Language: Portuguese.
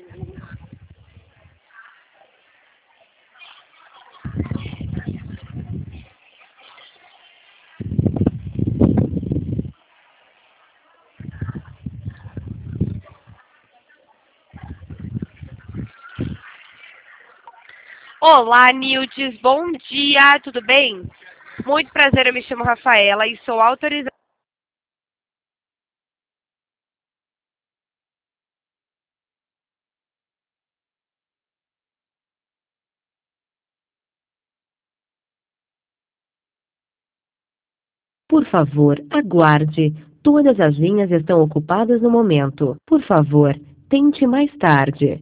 Olá, Nildes, bom dia, tudo bem? Muito prazer, eu me chamo Rafaela e sou autorizada. Por favor, aguarde. Todas as linhas estão ocupadas no momento. Por favor, tente mais tarde.